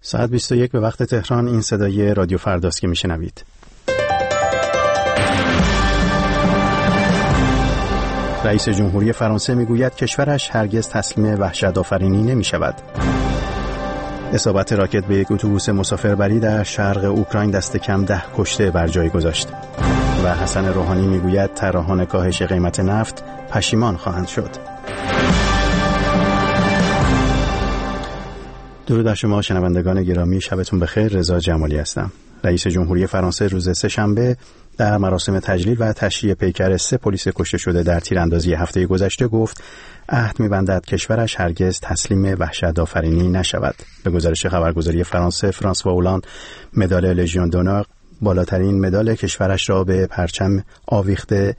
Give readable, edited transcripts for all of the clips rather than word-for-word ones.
ساعت 21 به وقت تهران. این صدای رادیو فرداست که میشنوید. رئیس جمهوری فرانسه میگوید کشورش هرگز تسلیم وحشت‌آفرینی نمی‌شود. اصابت راکت به یک اتوبوس مسافربری در شرق اوکراین دست کم 10 کشته بر جای گذاشت. و حسن روحانی میگوید طراحان کاهش قیمت نفت پشیمان خواهند شد. درود بر شما شنوندگان گرامی، شبتون بخیر. رضا جمالی هستم. رئیس جمهوری فرانسه روز سه‌شنبه در مراسم تجلیل و تشییع پیکر 3 پلیس کشته شده در تیراندازی هفته گذشته گفت عهد می‌بندد کشورش هرگز تسلیم وحشت‌آفرینی نشود. به گزارش خبرگزاری فرانسه، فرانسوا اولاند مدال لژیون دونور، بالاترین مدال کشورش را به پرچم آویخته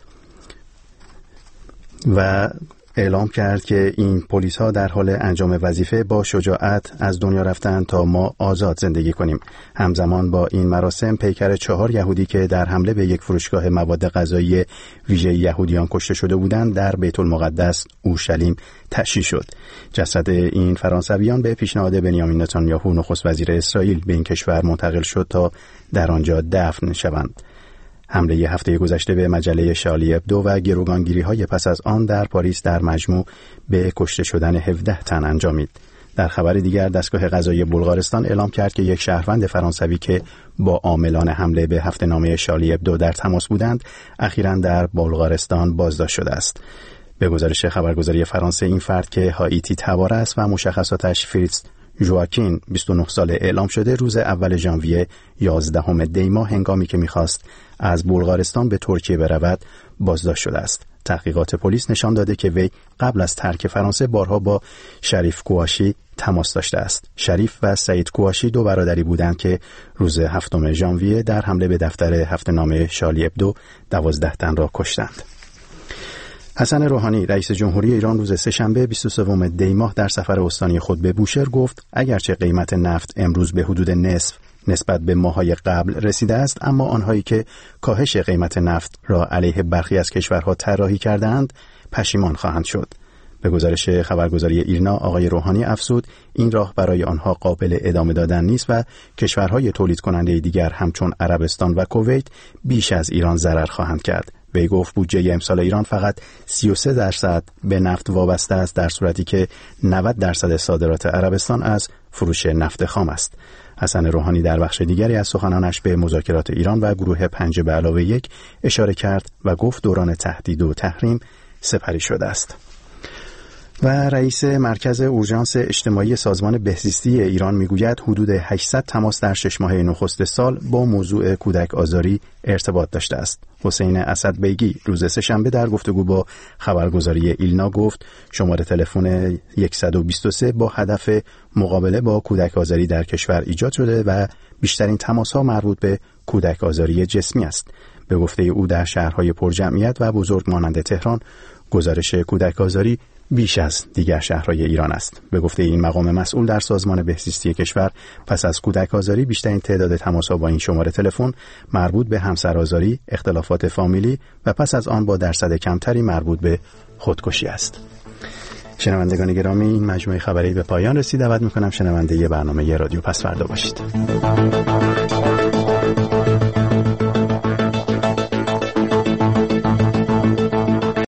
و اعلام کرد که این پلیس ها در حال انجام وظیفه با شجاعت از دنیا رفتند تا ما آزاد زندگی کنیم. همزمان با این مراسم پیکر 4 یهودی که در حمله به یک فروشگاه مواد غذایی ویژه یهودیان کشته شده بودند در بیت المقدس اورشلیم تشییع شد. جسد این فرانسویان به پیشنهاد بنیامین نتانیاهو نخست وزیر اسرائیل به این کشور منتقل شد تا در آنجا دفن شوند. حمله هفته گذشته به مجله شارلی ابدو و گروگانگیری‌های پس از آن در پاریس در مجموع به کشته شدن 17 تن انجامید. در خبر دیگر دستگاه قضایی بلغارستان اعلام کرد که یک شهروند فرانسوی که با عاملان حمله به هفته‌نامه شارلی ابدو در تماس بودند اخیراً در بلغارستان بازداشت شده است. به گزارش خبرگزاری فرانسه این فرد که هائیتی تبار است و مشخصاتش فریتز ژواکین 29 ساله اعلام شده روز اول ژانویه 11 دی ماه هنگامی که می‌خواست از بلغارستان به ترکیه برود بازداشت شده است. تحقیقات پلیس نشان داده که وی قبل از ترک فرانسه بارها با شریف کواشی تماس داشته است. شریف و سعید کواشی 2 برادری بودند که روز 7 ژانویه در حمله به دفتر هفته‌نامه شارلی ابدو 12 تن را کشتند. حسن روحانی رئیس جمهوری ایران روز سه‌شنبه 23 دی ماه در سفر استانی خود به بوشهر گفت اگرچه قیمت نفت امروز به حدود نصف نسبت به ماه‌های قبل رسیده است، اما آنهایی که کاهش قیمت نفت را علیه برخی از کشورها طراحی کردند پشیمان خواهند شد. به گزارش خبرگزاری ایرنا آقای روحانی افزود این راه برای آنها قابل ادامه دادن نیست و کشورهای تولید کننده دیگر همچون عربستان و کویت بیش از ایران ضرر خواهند کرد. وی گفت بودجه امسال ایران فقط 33% به نفت وابسته است، در صورتی که 90% صادرات عربستان از فروش نفت خام است. حسن روحانی در بخش دیگری از سخنانش به مذاکرات ایران و گروه 5+1 اشاره کرد و گفت دوران تهدید و تحریم سپری شده است. و رئیس مرکز اورژانس اجتماعی سازمان بهزیستی ایران میگوید حدود 800 تماس در 6 ماهه نخست سال با موضوع کودک آزاری ارتباط داشته است. حسین اسدبیگی روز سه‌شنبه در گفتگو با خبرگزاری ایلنا گفت شماره تلفن 123 با هدف مقابله با کودک آزاری در کشور ایجاد شده و بیشترین تماس‌ها مربوط به کودک آزاری جسمی است. به گفته او در شهرهای پرجمعیت و بزرگ مانند تهران گزارش کودک آزاری بیش از دیگر شهرهای ایران است. به گفته این مقام مسئول در سازمان بهزیستی کشور پس از کودک آزاری بیشترین تعداد تماس‌ها با این شماره تلفن مربوط به همسرآزاری، اختلافات فامیلی و پس از آن با درصد کمتری مربوط به خودکشی است. شنوندگان گرامی، این مجموعه خبری به پایان رسید. دعوت می‌کنم شنونده برنامه رادیو پس فردا باشید.